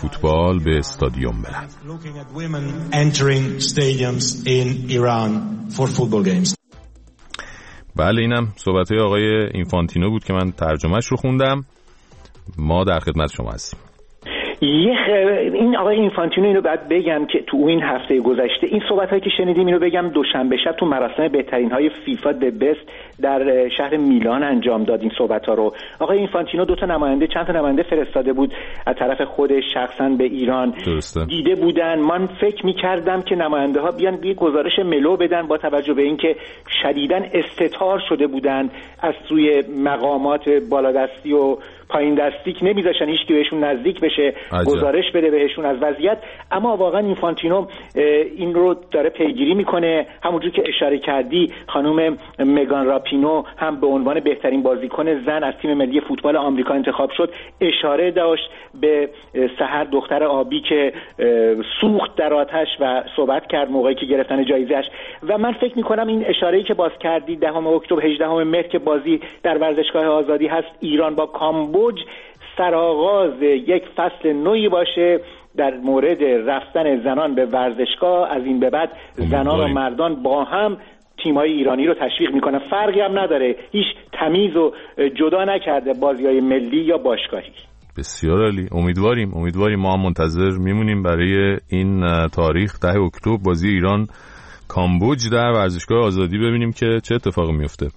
فوتبال به استادیوم برن. بله، اینم صحبت‌های آقای اینفانتینو بود که من ترجمهش رو خوندم. ما در خدمت شما هستیم. این آقای اینفانتینو اینو بعد بگم که تو این هفته گذشته این صحبت‌هایی که شنیدیم اینو بگم دوشنبه شب تو مراسم بهترین‌های فیفا د بست در شهر میلان انجام داد. این صحبت‌ها رو آقای اینفانتینو چند تا نماینده فرستاده بود از طرف خودش شخصا به ایران. درسته. دیده بودن. من فکر می‌کردم که نماینده‌ها بیان یه گزارش ملو بدن با توجه به اینکه شدیداً استتار شده بودن از سوی مقامات بالادستی و پایین دستی که نمیذاشن هیچ کی بهشون نزدیک بشه، گزارش بده بهشون از وضعیت. اما واقعا اینفانتینو این رو داره پیگیری میکنه. همونجور که اشاره کردی خانم مگان راپینو هم به عنوان بهترین بازیکن زن از تیم ملی فوتبال آمریکا انتخاب شد. اشاره داشت به سحر دختر آبی که سوخت در آتش و صحبت کرد موقعی که گرفتن جایزه‌اش. و من فکر میکنم این اشاره‌ای که باز کردی 10 اکتبر 18 مهر که بازی در ورزشگاه آزادی هست ایران با کامبوج سرآغاز یک فصل نوعی باشه در مورد رفتن زنان به ورزشگاه. از این به بعد زنان و مردان با هم تیم‌های ایرانی رو تشویق میکنن. فرقی هم نداره، هیچ تمیز و جدا نکرده بازی‌های ملی یا باشگاهی. بسیار عالی. امیدواریم ما هم منتظر میمونیم برای این تاریخ 10 اکتبر بازی ایران کامبوج در ورزشگاه آزادی ببینیم که چه اتفاقی میفته.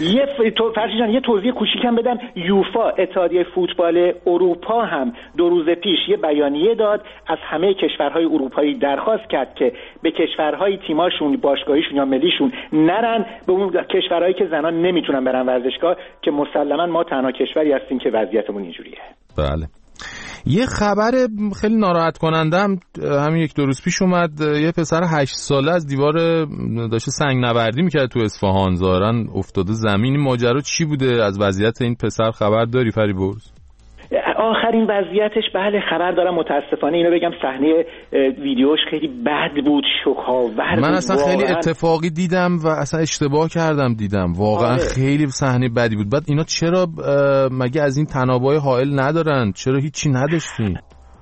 فرشی جان یه توضیح کوچیکم بدم. یوفا اتحادیه فوتبال اروپا هم 2 روز پیش یه بیانیه داد، از همه کشورهای اروپایی درخواست کرد که به کشورهای تیماشون باشگاهیشون یا ملیشون نرن، به اون کشورهایی که زنان نمیتونن برن ورزشگاه، که مسلما ما تنها کشوری هستیم که وضعیتمون اینجوریه. بله. یه خبر خیلی ناراحت کننده هم همین 1-2 روز پیش اومد. یه پسر 8 ساله از دیوار داشته سنگ نوردی میکرد تو اصفهان، ظاهرا افتاده زمین. این ماجرا چی بوده؟ از وضعیت این پسر خبر داری فریبرز؟ آخرین وضعیتش بله خبر دارم. متاسفانه اینو بگم صحنه ویدیوش خیلی بد بود، شوک‌آور بود. من اصلا خیلی اتفاقی دیدم و اصلا اشتباه کردم دیدم. واقعا خیلی صحنه بدی بود. بعد اینا چرا مگه از این تنابای حائل ندارن؟ چرا هیچی نداشتین؟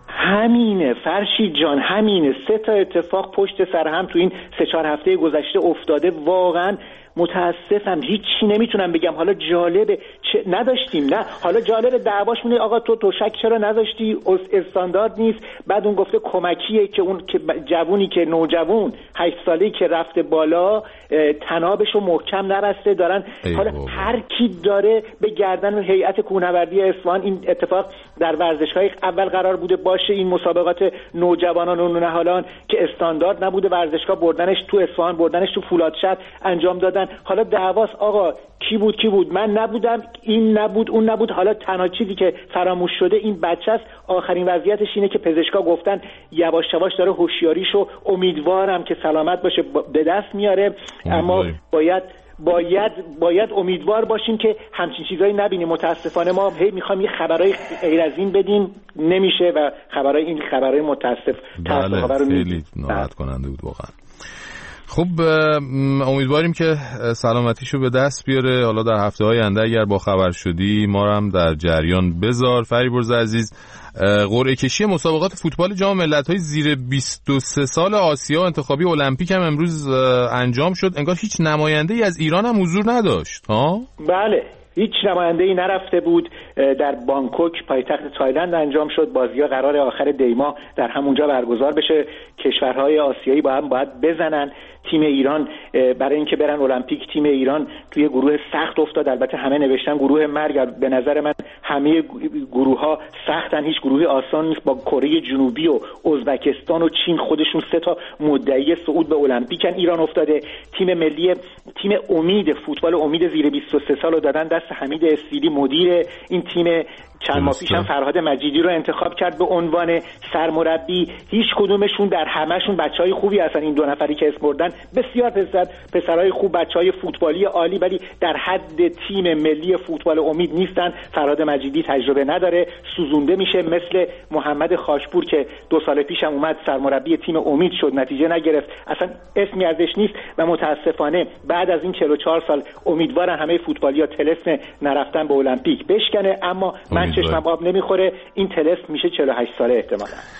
همینه فرشید جان، همینه. 3 تا اتفاق پشت سر هم تو این 3-4 هفته گذشته افتاده. واقعا متاسفم، هیچی نمیتونم بگم. حالا جالبه نداشتیم، نه حالا جالبه دعواش مونه آقا تو تشک چرا نذاشتی، استاندارد نیست. بعد اون گفته کمکیه که اون که جوونی که نوجوان 8 ساله‌ای که رفته بالا تنابشو محکم نبسته دارن. حالا هر کی داره به گردن هیئت کوهنوردی اصفهان. این اتفاق در ورزشگاه اول قرار بوده باشه، این مسابقات نوجوانان و نوجوانان که استاندارد نبوده، ورزشگاه بردنش تو اصفهان، بردنش تو فولادشهر انجام دادن. حالا دعواست آقا کی بود من نبودم، این نبود اون نبود. حالا تنها چیزی که فراموش شده این بچه است. آخرین وضعیتش اینه که پزشکا گفتن یواش یواش داره هوشیاریشو، امیدوارم که سلامت باشه به دست میاره. اما باید امیدوار باشیم که همچین چیزایی نبینیم. متاسفانه ما هی میخوایم یه خبرای غیر از این بدیم، نمیشه و خبرای متاسف رو خیلی ناراحت کننده بود واقعا. خب امیدواریم که سلامتیشو به دست بیاره. حالا در هفته‌های آینده اگر با خبر شدی ما رو هم در جریان بذار. فریبرز عزیز، قرعه کشی مسابقات فوتبال جام ملت‌های زیر 23 سال آسیا و انتخابی المپیک هم امروز انجام شد. انگار هیچ نماینده‌ای از ایران هم حضور نداشت ها؟ بله، هیچ نماینده‌ای نرفته بود. در بانکوک پایتخت تایلند انجام شد. بازی‌ها قرار آخر دی ماه در همونجا برگزار بشه. کشورهای آسیایی با هم باید بزنن. تیم ایران برای اینکه برن المپیک، تیم ایران توی گروه سخت افتاد. البته همه نوشتن گروه مرگ. به نظر من همه گروه‌ها سختن، هیچ گروهی آسان نیست. با کره جنوبی و ازبکستان و چین خودشون 3 تا مدعی صعود به المپیکن. ایران افتاده. تیم ملی، تیم امید، فوتبال امید زیر 23 سال رو دادن دست حمید اسیدی مدیر این تیم. چند ماه پیش هم فرهاد مجیدی رو انتخاب کرد به عنوان سرمربی. هیچ کدومشون در همهشون بچهای خوبی هستن. این 2 نفری که اسم بردن بسیار پسرای خوب، بچهای فوتبالی عالی، ولی در حد تیم ملی فوتبال امید نیستن. فرهاد مجیدی تجربه نداره، سوزونده میشه، مثل محمد خاشپور که 2 سال پیش هم اومد سرمربی تیم امید شد، نتیجه نگرفت، اصلا اسمی ازش نیست. و متاسفانه بعد از این 44 سال امیدوارن همه فوتبالی‌ها طلسم نرفتن به المپیک بشکنه. اما من چشمم آب نمیخوره، این طلسم میشه 48 ساله احتمالاً.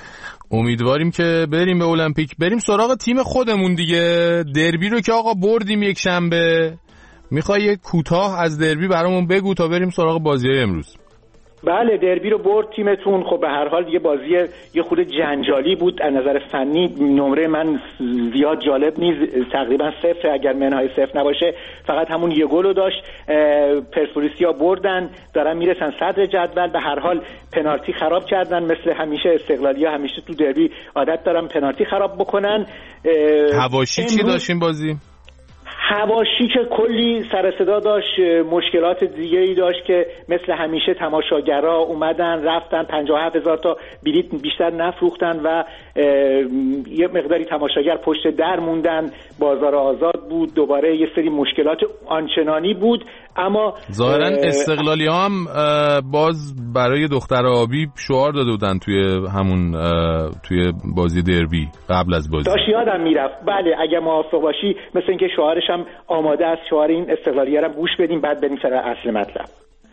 امیدواریم که بریم به المپیک. بریم سراغ تیم خودمون دیگه. دربی رو که آقا بردیم یک شنبه، میخوای یک کوتاه از دربی برامون بگو تا بریم سراغ بازی‌های امروز. بله دربی رو برد تیمتون. خب به هر حال یه بازی یه خود جنجالی بود از نظر فنی. نمره من زیاد جالب نیست، تقریبا 0 اگر منهای 0 نباشه. فقط همون یه گل رو داشت. پرسپولیسیا بردن، دارن میرسن صدر جدول. به هر حال پنالتی خراب کردن، مثل همیشه استقلالیا همیشه تو دربی عادت دارن پنالتی خراب بکنن. حواشی چی داشتین بازی؟ حواشی که کلی سر صدا داشت، مشکلات دیگه ای داشت که مثل همیشه تماشاگرها اومدن رفتن، 57,000 تا بلیت بیشتر نفروختن و یه مقداری تماشاگر پشت در موندن. بازار آزاد بود، دوباره یه سری مشکلات آنچنانی بود. اما ظاهرا استقلالی ها هم باز برای دختر آبی شعار داده بودن توی بازی دربی قبل از بازی. داشت یادم میرفت. بله اگه موافق باشی مثل اینکه شعارش هم آماده است، شعار این استقلالی ها رو گوش بدیم بعد بریم سر اصل مطلب.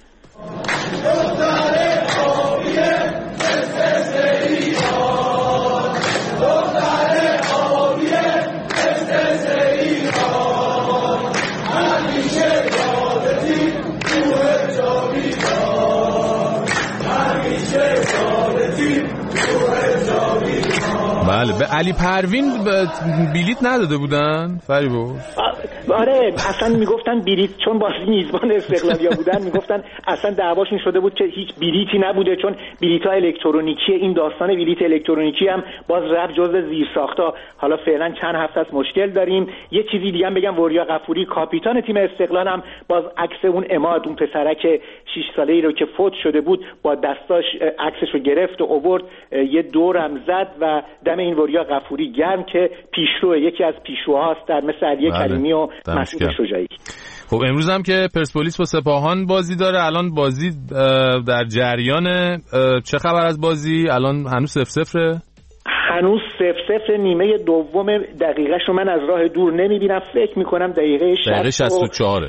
بله به علی پروین بلیت نداده بودن فریبرز. آره اصلا میگفتن بلیت، چون بازی میزبان استقلالیا بودن میگفتن اصلا دعواشون شده بود که هیچ بلیتی نبوده، چون بلیت‌ها الکترونیکیه. این داستان بلیت الکترونیکی هم باز رفت جزء زیرساخت‌ها. حالا فعلا چند هفته است مشکل داریم. یه چیزی دیگه هم بگم، وریا غفوری کاپیتان تیم استقلال هم باز عکس اون عماد، اون پسرک 6 ساله‌ای رو که فوت شده بود با دستاش عکسش رو گرفت و آورد یه دورم زد و دم این وریا غفوری گرم که یکی از پیشروهاست در مثل علی کریمی و مسعود شجاعی. خب امروز هم که پرسپولیس با سپاهان بازی داره. الان بازی در جریان. چه خبر از بازی؟ الان هنوز 0-0 هنوز 0-0. نیمه دوم دقیقش رو من از راه دور نمیبینم، فکر میکنم دقیقه 64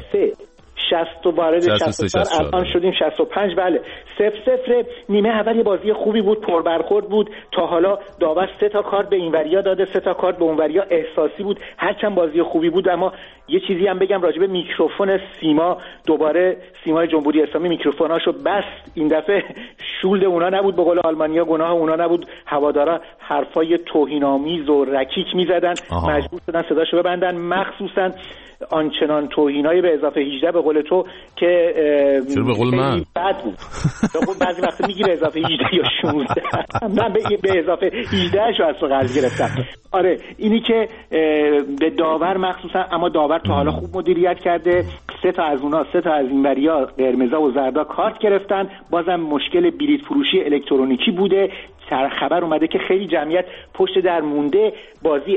60 وارد 64 الان شدیم 65. بله 0-0. نیمه اول یه بازی خوبی بود، پربرخورد بود. تا حالا داور 3 تا کارت به اینوریا داده، 3 تا کارت به اونوریا. احساسی بود، هرچند بازی خوبی بود. اما یه چیزی هم بگم راجع به میکروفون سیما. دوباره سیمای جمهوری اسلامی میکروفوناشو بست. این دفعه شولد اونا نبود، به قول آلمانیا گناه اونا نبود. هوادارا حرفای توهین‌آمیز و رکیک میزدن، مجبور شدن صداشو ببندن. مخصوصا آنچنان توهینای به اضافه 18 به قول تو که چرا به قول من بد بود. بعضی وقتا میگی به اضافه 18 یا 16. من به اضافه 18 شو از تو قرض گرفتم. آره اینی که به داور مخصوصا، اما داور تا حالا خوب مدیریت کرده. 3 تا از اونا، 3 تا از اینوریا قرمزا و زردا کارت گرفتن. بازم مشکل بلیط فروشی الکترونیکی بوده. خبر اومده که خیلی جمعیت پشت در مونده. بازی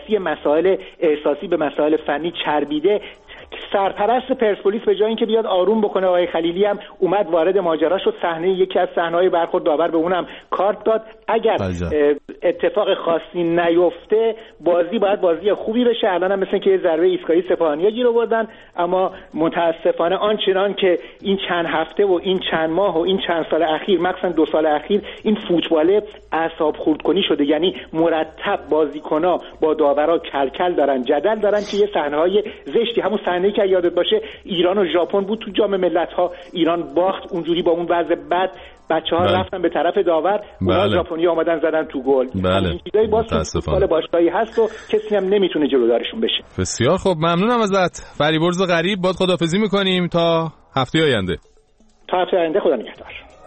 احساسی به مسائل فنی چربیده. سرپرست پرسپولیس به جای اینکه بیاد آروم بکنه، آقای خلیلی هم اومد وارد ماجرا شد. یکی از صحنه‌های برخورد داور به اونم کارت داد. اگر اتفاق خاصی نیفته بازی باید بازی خوبی بشه. الان هم مثل که یه ضربه ایستگاهی سپاهانیا گیر آوردن، اما متاسفانه آنچنان که این چند هفته و این چند ماه و این چند سال اخیر، مخصوصا 2 سال اخیر، این فوتبال اعصاب خردکنی شده. یعنی مرتب بازیکن‌ها با داورا کلکل دارن، جدل دارن که یه صحنه‌های زشتی، همون صحنه‌ای که یادت باشه ایران و ژاپن بود تو جام ملت‌ها، ایران باخت اونجوری با اون وضع بد، بچه‌ها رفتن به طرف داور، اونا ژاپنی اومدن زدن تو گل. این چیزای باز فوتبال باشگاهی هست و کسی هم نمیتونه جلودارشون بشه. بسیار خب، ممنونم ازت فریبرز غریب. باید خداحافظی می‌کنیم تا هفته آینده. تا هفته آینده، خدا نگهدار.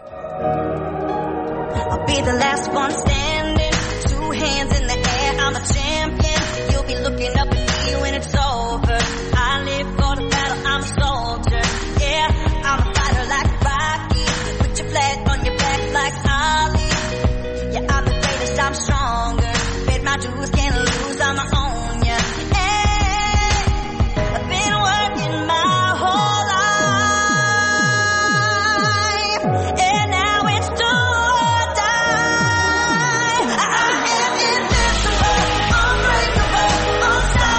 I'm stronger, bet my dues can't lose, I'm my own, yeah. Hey, I've been working my whole life, and now it's do or die. I am invincible, unbreakable, unstoppable.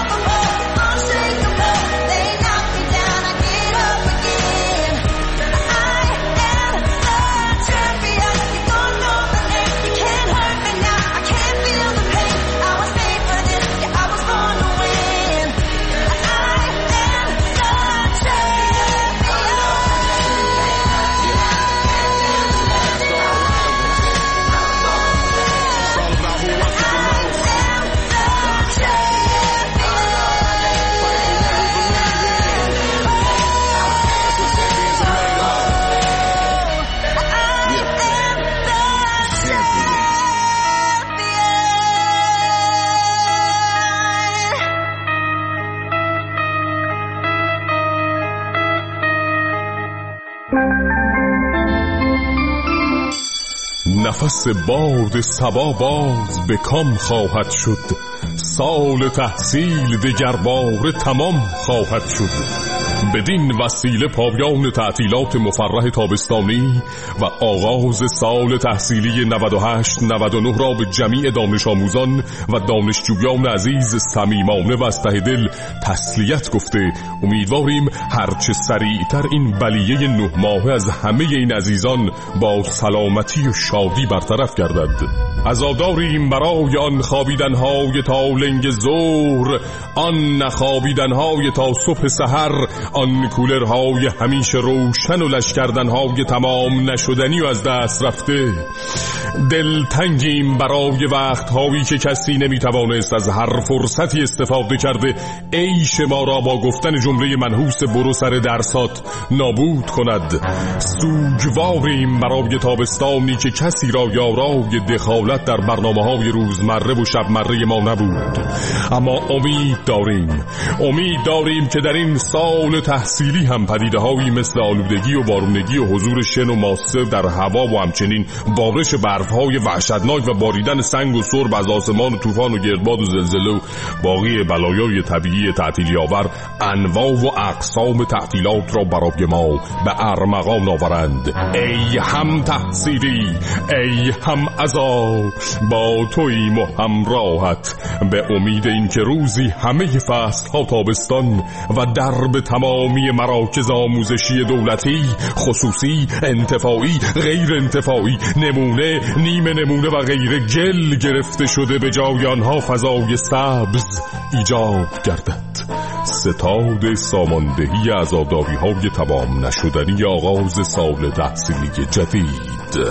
نفس باد صبا باز به کام خواهد شد، سال تحصیل دگر باره تمام خواهد شد. بدین وسیله پایان تعطیلات مفرح تابستانی و آغاز سال تحصیلی 98-99 را به جمیع دانش آموزان و دانشجویان عزیز صمیمانه و از ته دل تسلیت گفته امیدواریم هرچه سریعتر این بلیه 9 ماهه از همه این عزیزان با سلامتی و شادی برطرف گردد. عزاداریم برای آن خوابیدنهای تا لنگ ظهر، آن نخوابیدنهای تا صبح سحر، آن کولرهای همیشه روشن و لشکردنهای تمام نشدنی و از دست رفته. دلتنگیم برای وقتهایی که کسی نمیتوانست از هر فرصتی استفاده کرده عیش ما را با گفتن جمله منحوس برو سر درسات نابود کند. سوگواریم برای تابستانی که کسی را یارای دخالت در برنامه‌های روزمره و شبمره ما نبود. اما امید داریم که در این سال تحصیلی هم پدیده‌هایی مثل آلودگی و بارونگی و حضور شن و ماسه در هوا و همچنین بارش برف‌های وحشتناک و باریدن سنگ و سرب از آسمان و طوفان و گردباد و زلزله و باقی بلایای طبیعی تعطیلی آور انواع و اقسام تعطیلات را برای ما به ارمغان آورند. ای هم تحصیلی، ای هم عزا، با توییم و همراهت، به امید اینکه روزی همه فصل‌ها تابستان و درب تمامی مراکز آموزشی دولتی، خصوصی، انتفاعی، غیر انتفاعی، نمونه، نیمه نمونه و غیره گل گرفته شده به جای آنها فضای سبز ایجاد گردد. ستاد ساماندهی عزاداری‌های تمام نشدنی آغاز سال تحصیلی جدید.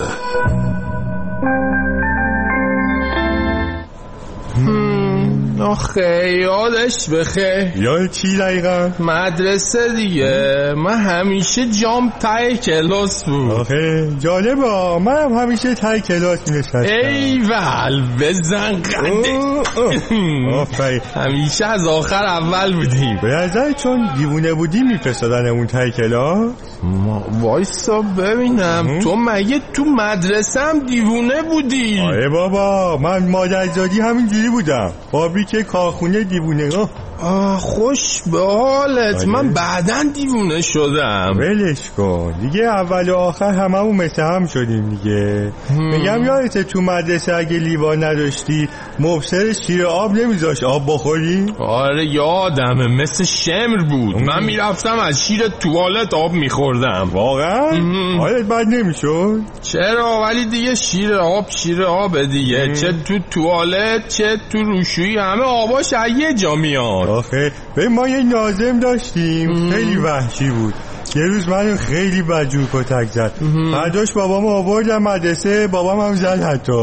آخه یادش بخیر. یاد چی دقیقا؟ مدرسه دیگه. من همیشه جام ته کلاس بود. آخه جالبه، من همیشه ته کلاس می‌نشستم. ایول بزن قنده. آفرین. همیشه از آخر اول بودیم. به نظر چون دیوونه بودی می‌فرستادنمون ته کلاس؟ وایسا ببینم تو مگه تو مدرسه هم دیوونه بودی؟ آره بابا، من مادرزادی همینجوری بودم. بابی که کارخونه دیوونه. خوش به حالت. من بعدن دیوونه شدم. ولش کن دیگه، اول و آخر هممون مثل هم شدیم دیگه. میگم یادت تو مدرسه اگه لیوان نداشتی مبصر شیر آب نمیذاش آب بخوری؟ آره یادمه، مثل شمر بود. من میرفتم از شیر توالت آب میخوردم. واقعا؟ حالت بد نمیشد؟ چرا؟ ولی دیگه شیر آب دیگه. چه تو توالت چه تو روشویی همه آباش از یه جا میاد. آخه به ما یه ناظم داشتیم خیلی وحشی بود. یه روز منو خیلی بدجور کتک زد. بعدش بابام آوردم مدرسه، بابام هم زد حتی.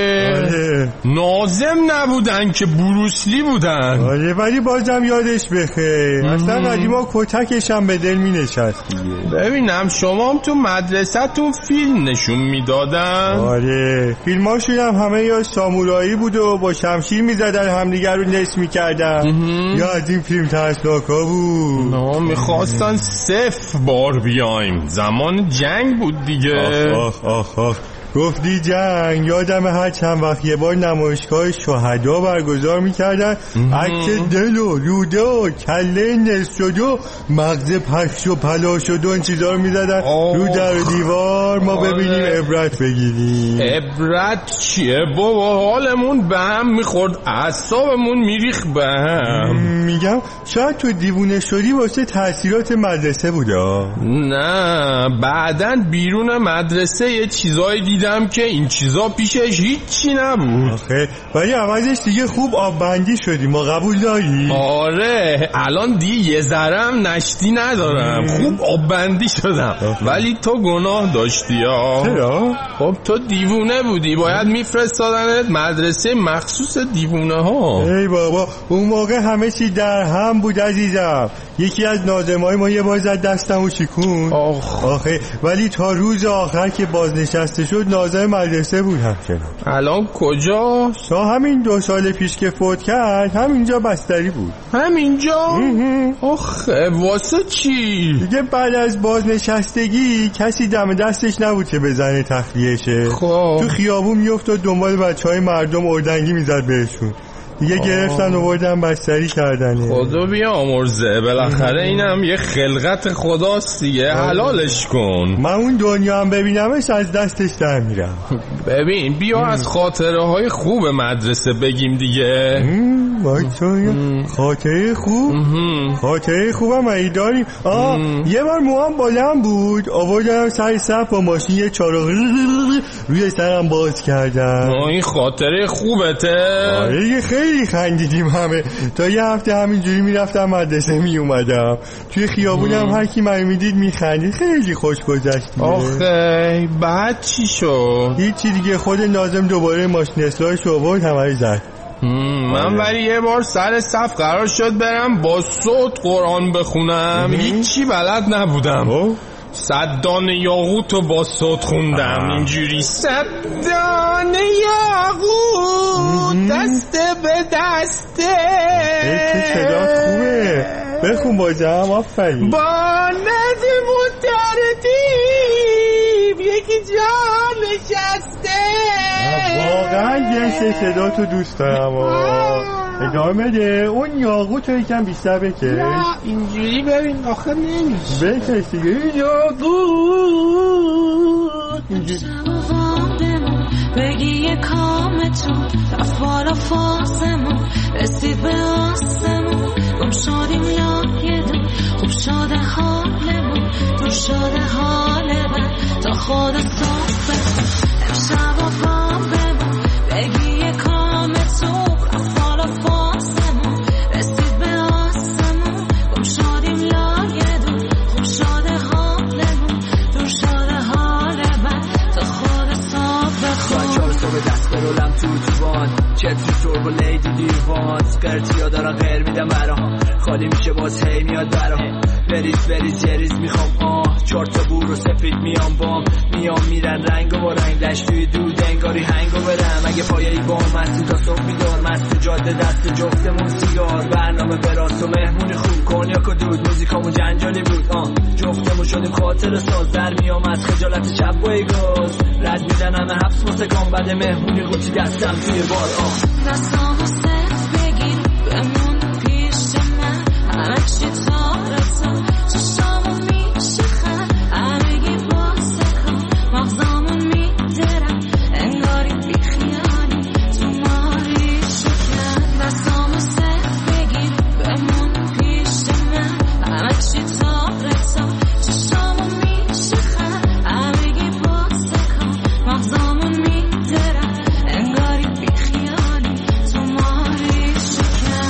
ناظم نبودن که بروسلی بودن. آره ولی بازم یادش بخیر. اصلا قدیما کتکش هم به دل می نشست. ببینم شما هم تو مدرسه تو فیلم نشون میدادن؟ آره فیلماشون هم همه یا سامورایی بود و با شمشیر می زدن همدیگر رو نصف می کردن یا از این فیلم ترسناکا بود. میخواستن صفر بار بیایم. زمان جنگ بود دیگه. آخ گفتی جنگ، یادم هر چند وقت یه بار نمایشگاه شهدا برگزار میکردن. عکس دل و روده و کله نصف شده و مغز پخش و پلا شده و این چیزا رو میزدن رو در دیوار ما ببینیم عبرت بگیریم. عبرت چیه بابا؟ حالمون به هم میخورد، اعصابمون میریخ به هم. میگم شاید تو دیوونه شدی واسه تاثیرات مدرسه بوده. نه بعدن بیرون مدرسه یه چیزایی دیدم که این چیزا پیشش هیچی نبود. آخه ولی عوضش دیگه خوب آب بندی شدی، ما قبول داری؟ آره الان دیگه یه ذرم نشتی ندارم. خوب آب بندی شدم. ولی تو گناه داشتی ها. چرا؟ خب تو دیوونه بودی، باید میفرستادنت مدرسه مخصوص دیوونه ها. ای بابا اون موقع همه چی در هم بود عزیزم. یکی از ناظمای ما یه بار زد دستمو شکون. آخه ولی تا روز آخر که بازنشسته شد ناظر مدرسه بود همچنان. الان کجا؟ تا همین 2 سال پیش که فوت کرد همینجا بستری بود. همینجا؟ آخه واسه چی؟ دیگه بعد از بازنشستگی کسی دم دستش نبود که بزنه تخلیه‌شه. خب تو خیابون میافتاد دنبال بچهای مردم اردنگی میزد بهشون. دیگه گرفتن و بردن بستری کردن. خدا بیامرزه، بالاخره اینم یه خلقت خداست دیگه، حلالش کن. من اون دنیا هم ببینمش از دستش در میرم. ببین بیا از خاطره های خوب مدرسه بگیم دیگه. خاطره خوب؟ خاطره خوبم ای داریم. یه بار موام بلند بود، آوردم سر صف با ماشین یه چراغ روی سرم باز کردم. این خاطره خوبته؟ آره خیلی خندیدیم همه. تا یه هفته همینجوری میرفتم مدرسه میومدم، توی خیابونم هر کی منو میدید میخندید، خیلی خوش گذشت. آخه بعد چی شد؟ هیچی دیگه، خود ناظم دوباره ماشین اصلاحش آورد همه زد. من ولی یه بار سر صف قرار شد برم با صوت قرآن بخونم، هیچی بلد نبودم. 100 دانه یاقوتو با صوت خوندم اینجوری: 100 دانه یاقوت دسته به دسته. چه صدا خوبه، بخون بازم. آفرین. با ندم و تردیم یکی جا نشسته. واقعا یه صدا تو دوست دارم. ادامه بده، اون یاقوت رو یکم بیشتر بکش. نه اینجوری ببین آخه نمیشه. بکش دیگه. یاقوت اینجوری بگی یه کامتون رفت بالا فاسمون رسید به آسمون گم شدیم لایه دون خوب شده حالمون دور شده حال من تا خود صبح بخون امشب و بام بمون بگی یه کامتون رفت بالا فاسمون رسید به آسمون گم شدیم لایه دون خوب شده حالمون دور شده حال من تا خود صبح بخون. 4 صبح دست برولم تو جوان چتری توربو لیدی دیوان سکرتی ها دارن غیر میدم براها خالی میشه باز هی میاد براها بریز یه ریز میخوام 4 تا بور و سفید میام بام میام میرن رنگ و رنگ دشتوی دود انگاری هنگو برم اگه پایه‌ای بام مستی تا صبح میدار مست جاده دست جفتمون سیگار برنامه براست و مهمونی خوب کنیاک و دود موزیکامون جنجالی بود جفتمون شدیم خاطر ساز در میام از خجالت شب و ایگاز رد میدن همه حبس مستکام بده مهمونی قوچی دستم توی بار دستامو صرف بگیر بمون پیش من همه چی تارسا چشامو میشخن همگی باسه کن مغزامون میدرم انگاری بی خیالی تو ماری شکن دستامو صرف بگیر بمون پیش من همه چی تارسا چشامو میشخن همگی باسه کن مغزامون میدرم انگاری بی خیالی تو ماری شکن.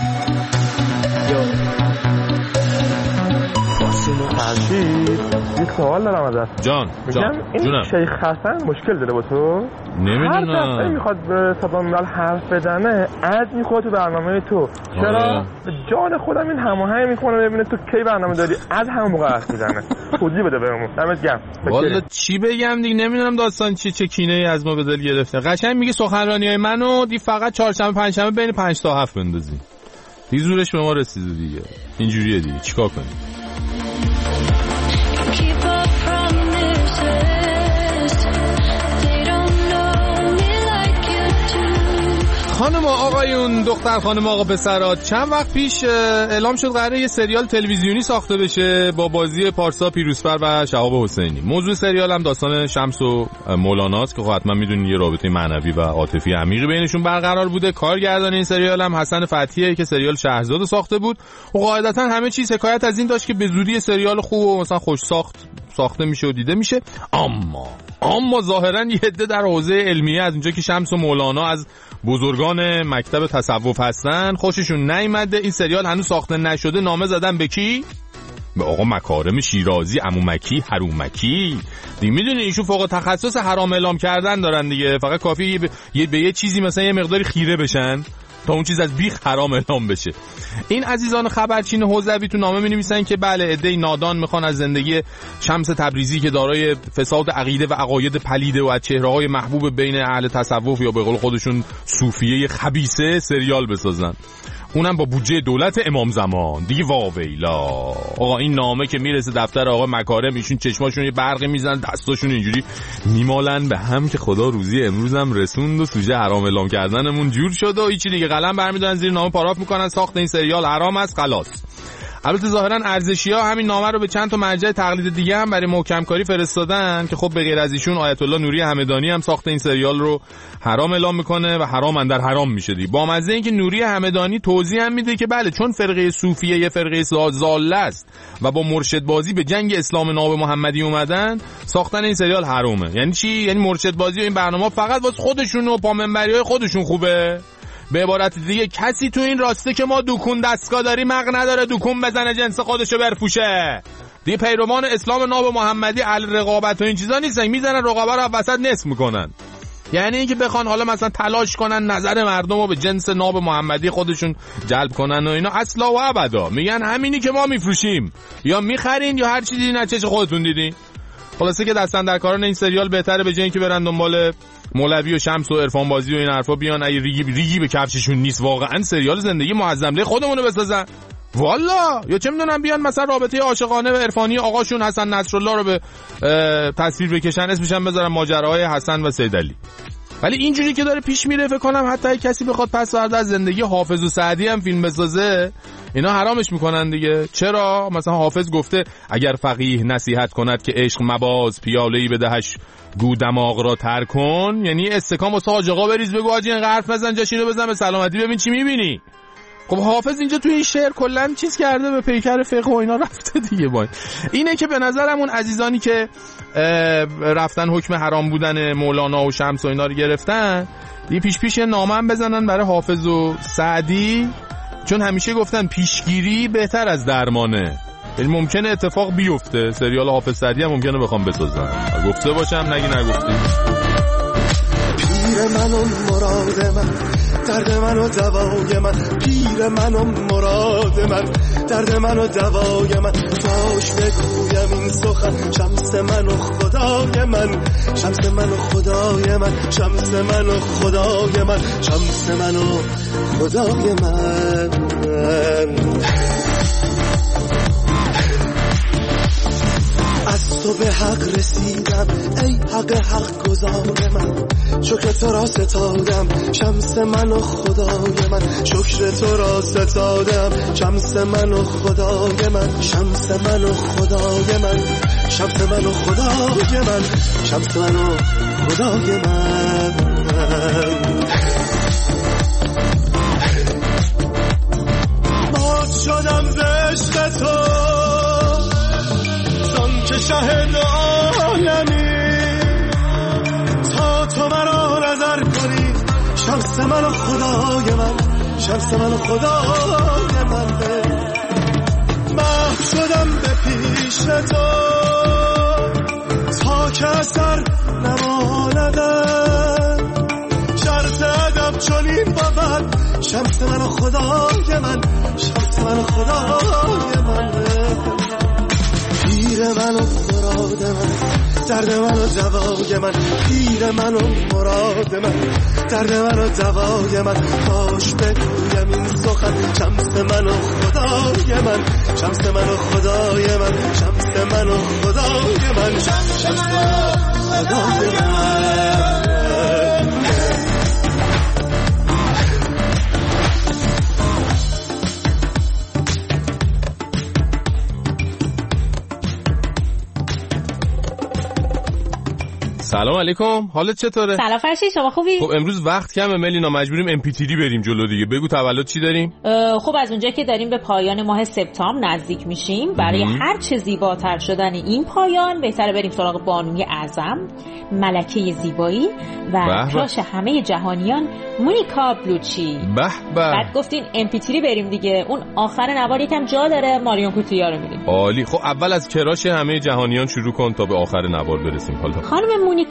یه سوال دارم ازت. جان این شیخ حسن مشکل داره با تو؟ نمیدونم. هر دفعه میخواد به سبا ملل حرف بزنه اد میکنه تو برنامه تو. چرا؟ جان خودم این هماهنگ میکنه ببینه تو کی برنامه داری اد همون موقع حرف میزنه. توضیح بده بهمون. دمت گرم. والا چی بگم دیگه نمیدونم داستان چه کینه‌ای از ما به دل گرفته. قشنگ میگه سخنرانی‌های منو دی فقط 4 شنبه 5 شنبه بین 5 تا 7 بندازی. دیگه زورش به ما رسیده دیگه. اینجوریه دیگه. چیکار کنیم؟ خانم آقایون، دختر خانم آقا پسرات، چند وقت پیش اعلام شد قراره یه سریال تلویزیونی ساخته بشه با بازی پارسا پیروزفر و شهاب حسینی. موضوع سریال هم داستان شمس و مولاناست که حتما میدونین یه رابطه معنوی و عاطفی عمیقی بینشون برقرار بوده. کارگردان این سریال هم حسن فتحیه که سریال شهرزاد ساخته بود و قاعدتا همه چیز حکایت از این داشت که به زودی سریال خوب و مثلا خوش ساخته میشه و دیده میشه. اما ظاهرا یه عده در حوزه علمیه از اونجا که شمس و مولانا از بزرگان مکتب تصوف هستن خوششون نیامده این سریال هنوز ساخته نشده نامه زدن به کی؟ به آقا مکارم شیرازی، عمومکی، حرومکی. دیگه میدونی ایشون فوق تخصص حرام اعلام کردن دارن دیگه، فقط کافیه به یه چیزی مثلا یه مقداری خیره بشن تا اون چیز از بیخ حرام اعلام بشه. این عزیزان خبرچین حوزوی تو نامه می‌نویسن که بله عده‌ای نادان میخوان از زندگی شمس تبریزی که دارای فساد عقیده و عقاید پلیده و از چهره‌های محبوب بین اهل تصوف یا به قول خودشون صوفیه خبیثه سریال بسازن، اونم با بودجه دولت امام زمان. دیگه واویلا آقا این نامه که میرسه دفتر آقا مکارم، ایشون چشماشون یه برقی میزنن، دستاشون اینجوری میمالن به هم که خدا روزی امروزم رسوند و سوژه حرام اعلام کردنمون جور شد و هیچی دیگه. قلم برمیدارن زیر نامه پاراف میکنن ساخت این سریال حرام است خلاص. البته ظاهرا ارزشی‌ها همین نامه رو به چند تا مرجع تقلید دیگه هم برای محکم کاری فرستادن که خب به غیر از ایشون آیت الله نوری همدانی هم ساخت این سریال رو حرام اعلام میکنه و حرام اندر حرام میشه دی. با مزه اینکه نوری همدانی توضیح هم میده که بله چون فرقه صوفیه یه فرقه ضاله است و با مرشد بازی به جنگ اسلام ناب محمدی اومدن، ساختن این سریال حرامه. یعنی چی؟ یعنی مرشد بازی و این برنامه فقط واسه خودشون و پامنبریای خودشون خوبه. به عبارت دیگه کسی تو این راسته که ما دکون دستگاه داریم حق نداره دکون بزنه جنس خودشو برفوشه. دیگه پیروان اسلام ناب محمدی اهل رقابت و این چیزا نیستن، میزنن رقابت رو وسط نصف میکنن. یعنی اینکه بخوان حالا مثلا تلاش کنن نظر مردم رو به جنس ناب محمدی خودشون جلب کنن و اینا، اصلا و ابدا میگن همینی که ما میفروشیم، یا میخرین یا هر چیزی نچش خودتون دیدین. خلاصه که دستن در کاران این سریال بهتره به جای اینکه برن دنبال مولوی و شمس و عرفان بازی و این حرفا بیان اگه ریگی به کفششون نیست واقعا سریال زندگی معظمله خودمونو بسازن والا، یا چه میدونم بیان مثلا رابطه عاشقانه و عرفانی آقاشون حسن نصرالله رو به تصویر بکشن، اسمش هم بذارن ماجراهای حسن و سید علی. ولی اینجوری که داره پیش میره فکر کنم حتی کسی بخواد پس فردا از زندگی حافظ و سعدی هم فیلم بسازه اینا حرامش میکنن دیگه. چرا؟ مثلا حافظ گفته اگر فقیه نصیحت کند که عشق مباز پیاله‌ای بدهش گو دماغ را تر کن، یعنی استکان واسه حاج آقا بریز بگو حاجی این حرف نزن جاشینو بزن به سلامتی ببین چی میبینی. خب حافظ اینجا توی این شعر کلا چیز کرده به پیکر فقه و اینا رفته دیگه. باید اینه که به نظرم اون عزیزانی که رفتن حکم حرام بودن مولانا و شمس و اینا رو گرفتن دیگه پیش نامه هم بزنن برای حافظ و سعدی، چون همیشه گفتن پیشگیری بهتر از درمانه. یعنی ممکنه اتفاق بیفته سریال حافظ سعدی هم ممکنه بخوام بسازن. گفته باشم نگی نگفتی. پیر من و مراد من درد من و دوای من، پیر من و مراد من درد من و دوای من، باش بگویم این سخن شمس من و خدای من، شمس من و خدای من، شمس من و خدای من، شمس من و خدای من. از تو به حق رسیدم ای حق حق گزار من، شکر تو را ستادم شمس من و خدای من، شکر تو را ستادم شمس من و خدای من، شمس من و خدای من، شمس من و خدای من، شمس من و خدای من. مات شدم به عشق تو که شاهد عالمی، تا تو مرا نظر کنی شمس من و خدای من، شمس من و خدای من. محو شدم به پیش تو تا که اثر نماندم، شرط ادب چنین بود شمس من و خدای من، شمس من و خدای من. پیر من و مراد من درد من و دوای من، پیر من و مراد من درد من و دوای من، باش بگویم این سخن شمس من و خدای من، شمس من و خدای من، شمس من و خدای من، شمس من و خدای من. سلام علیکم، حالت چطوره؟ سلام فرشید، شما خوبی؟ خب امروز وقت کمه ملینا، مجبوریم MP3 بریم جلو دیگه. بگو تولد چی داریم؟ خب از اونجا که داریم به پایان ماه سپتامبر نزدیک میشیم، برای هر چه زیباتر شدن این پایان بهتره بریم سراغ بانوی اعظم، ملکه زیبایی و کراش همه جهانیان مونیکا بلوچی. به به. بعد گفتین MP3 بریم دیگه، اون آخر نوار یکم جا داره، ماریون کوتویا رو می‌بینیم. عالی. خب اول از کراش همه جهانیان شروع کن تا به آخر نوار برسیم. حالا خانم مونیکا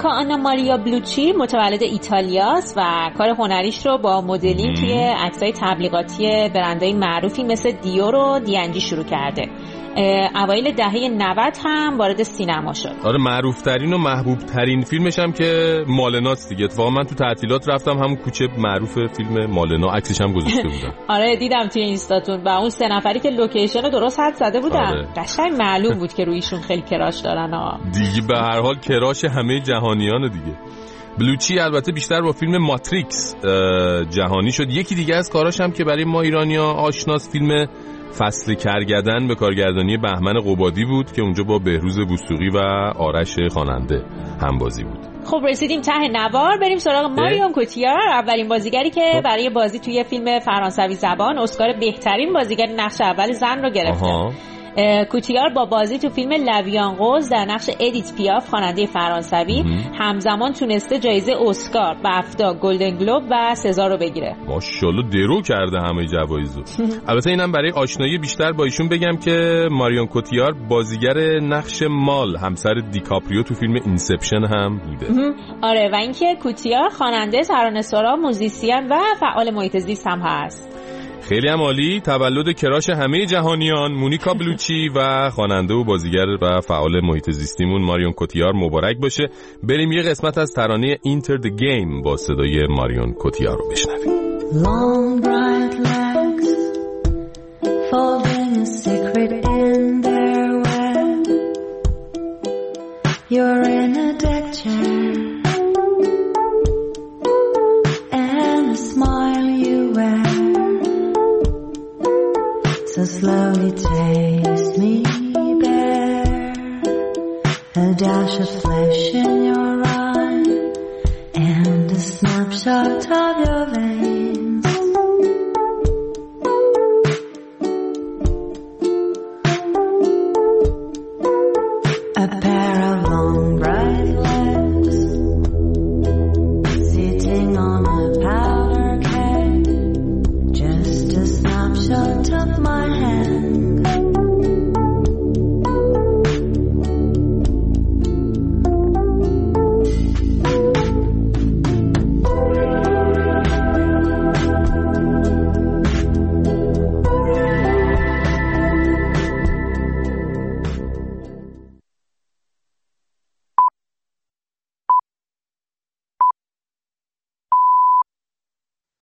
مونیکا آنا ماریا بلوچی متولد ایتالیاست و کار هنریش رو با مدلینگ توی عکسای تبلیغاتی برندهای معروفی مثل دیور و دی&جی شروع کرده. اوایل دهه 90 هم وارد سینما شد. آره معروف ترین و محبوب ترین فیلمش هم که مالناست دیگه. اتفاقا من تو تعطیلات رفتم همون کوچه معروف فیلم مالنا، عکسش هم گذاشته بودم. آره دیدم توی اینستاتون و اون 3 نفری که لوکیشن رو درست حد زده بودن. قشنگ معلوم بود که رویشون خیلی کراش دارن ها. دیگه به هر حال کراش همه جهانیان دیگه. بلوچی البته بیشتر با فیلم ماتریکس جهانی شد. یکی دیگه از کاراش هم که برای ما ایرانی‌ها آشناس فیلم فصل کرگدن به کارگردانی بهمن قبادی بود که اونجا با بهروز بوسوقی و آرش خواننده همبازی بود. خب رسیدیم ته نوار، بریم سراغ ماریون کوتیار، اولین بازیگری که برای بازی توی فیلم فرانسوی زبان اسکار بهترین بازیگر نقش اول زن رو گرفته. کوتیار با بازی تو فیلم لویان قوز در نقش ادیت پیاف خواننده فرانسوی همزمان تونسته جایزه اسکار، بافتا، گلدن گلوب و سزار رو بگیره. ماشاءالله درو کرده همه جوایزو. البته اینم برای آشنایی بیشتر با ایشون بگم که ماریون کوتیار بازیگر نقش مال همسر دیکاپریو تو فیلم اینسپشن هم بوده. آره و اینکه کوتیار خواننده، ترانه‌سرا، موزیسین و فعال محیط زیست هم هست. خیلی هم عالی. تولد کراش همه جهانیان مونیکا بلوچی و خواننده و بازیگر و فعال محیط زیستیمون ماریون کوتیار مبارک باشه. بریم یه قسمت از ترانه اینتر دی گیم با صدای ماریون کوتیار رو بشنویم. Long bright legs folding a secret in their web. You're in a deck chair and a smile you wear. So slowly taste me bare, a dash of flesh in your eye, and a snapshot of your vein.